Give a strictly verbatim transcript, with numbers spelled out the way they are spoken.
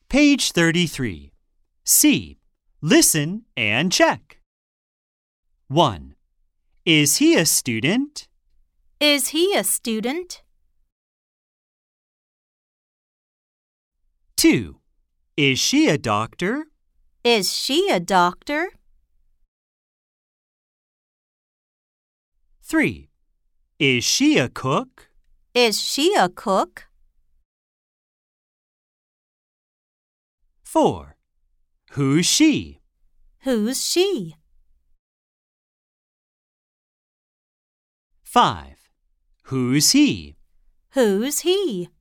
Page thirty-three. C. Listen and check. one. Is he a student? Is he a student? two. Is she a doctor? Is she a doctor? three. Is she a cook? Is she a cook? four. Who's she? Who's she? five. Who's he? Who's he?